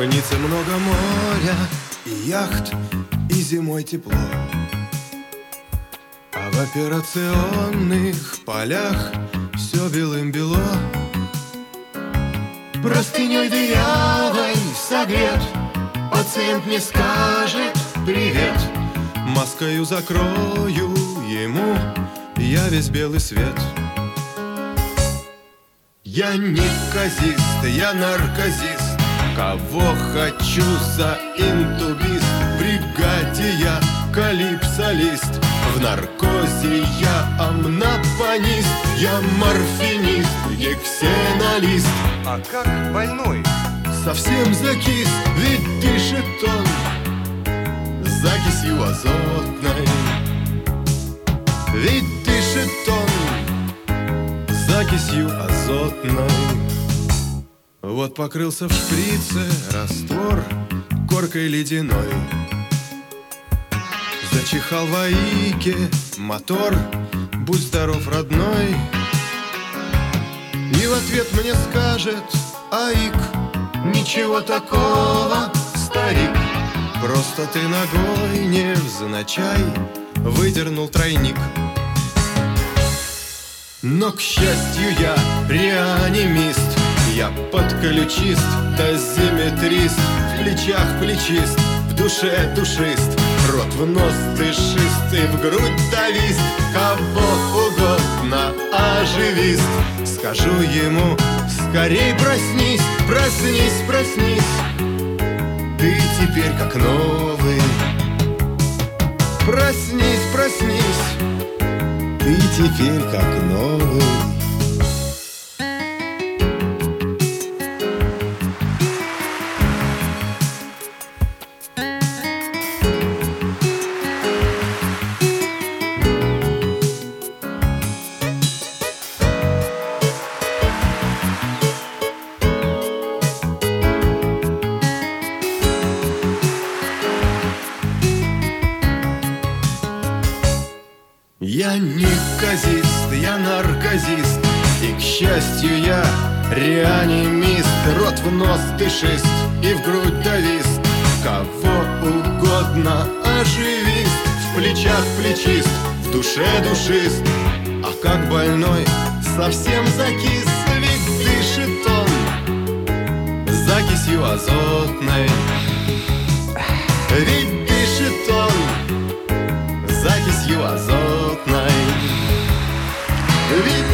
В Ницце много моря и яхт, и зимой тепло. А в операционных полях все белым-бело. Простыней дырявой согрет, пациент мне скажет привет. Маскою закрою ему я весь белый свет. Я неказист, я наркозист, кого хочу за интубист. В бригаде я калипсолист, в наркозе я амнопонист. Я морфинист, гексеналист. А как больной? Совсем закис, ведь дышит он закисью азотной. Ведь дышит он закисью азотной. Вот покрылся в шприце раствор коркой ледяной. Зачихал в АИКе мотор, будь здоров, родной. И в ответ мне скажет АИК: ничего такого, старик, просто ты ногой невзначай выдернул тройник. Но, к счастью, я реанимист, я подключист, дозиметрист, в плечах плечист, в душе душист, рот в нос дышист и в грудь давист. Кого угодно оживист. Скажу ему: скорей проснись, проснись, проснись, ты теперь как новый. Проснись, проснись, ты теперь как новый. Я неказист, я наркозист, и, к счастью, я реанимист. Рот в нос дышист и в грудь давист, кого угодно оживист. В плечах плечист, в душе душист. А как больной совсем закис, ведь дышит он закисью азотной. Ведь дышит он закисью азотной. Ведь